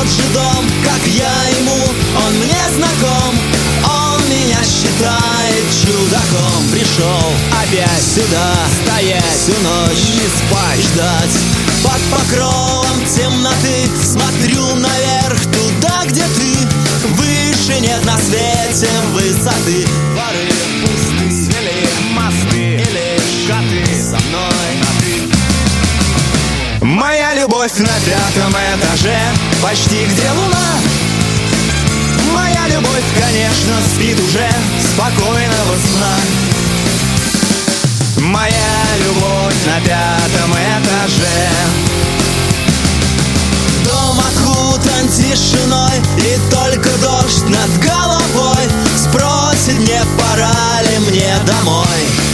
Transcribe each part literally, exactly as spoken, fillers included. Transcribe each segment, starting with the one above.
тот же дом, как я ему, он мне знаком. Он меня считает чудаком. Пришел опять сюда стоять, всю ночь не спать, ждать. Под покровом темноты смотрю наверх, туда, где ты. Выше нет на свете высоты. Дворы пусты, свели мосты, и лишь коты со мной на ты. Моя любовь на пятом этаже, почти где луна. Моя любовь, конечно, спит уже спокойного сна. Моя любовь на пятом этаже. Дом окутан тишиной, и только дождь над головой спросит, не пора ли мне домой.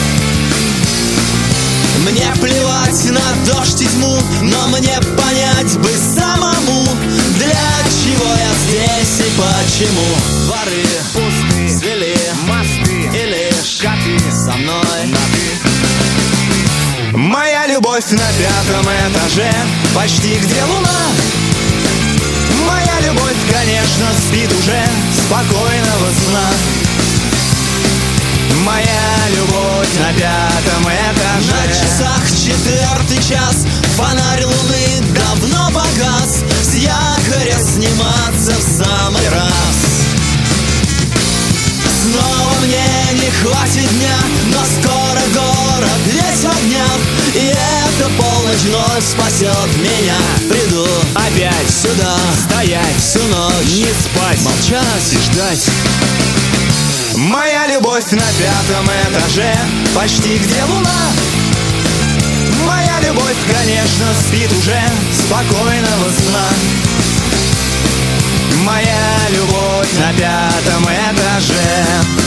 Мне плевать на дождь и тьму, но мне понять бы самому, для чего я здесь и почему. Дворы пусты, свели мосты, и лишь коты со мной на ты. Моя любовь на пятом этаже, почти где луна. Моя любовь, конечно, спит уже спокойного сна. Моя любовь на пятом этаже. На часах четвертый час, фонарь луны давно погас. С якоря сниматься в самый раз. Снова мне не хватит дня, но скоро город весь в огнях, и эта полночь вновь спасет меня. Приду опять сюда, стоять всю ночь, не спать, молчать и ждать. Моя любовь на пятом этаже, почти где луна. Моя любовь, конечно, спит уже спокойного сна. Моя любовь на пятом этаже.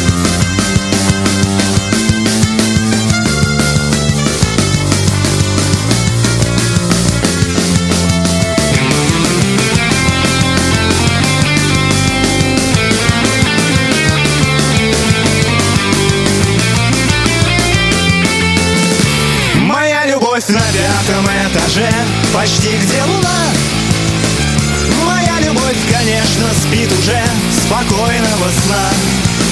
Моя любовь на пятом этаже, почти где луна. Моя любовь, конечно, спит уже спокойного сна.